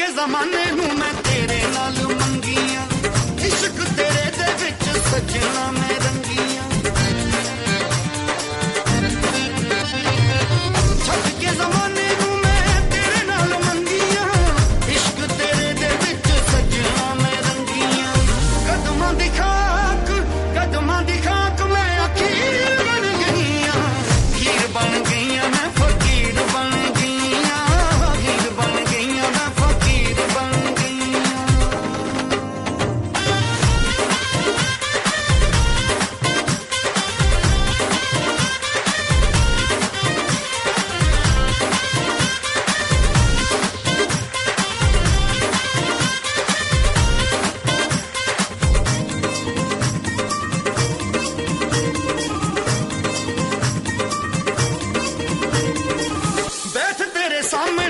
जमाने नू मैं तेरे नाल मंगियां, इश्क तेरे दे विच सजना मैं रंगियां। छट के जमाने नू मैं तेरे नाल मंगियां, इश्क तेरे दे विच सजना मैं रंगियां। कदमां दी खाक मैं अखीर बन गईयां, हीर बन गईयां मैं फकीर बन गईयां, हीर बन गईयां मैं फकीर बन गईयां। बैठ तेरे सामने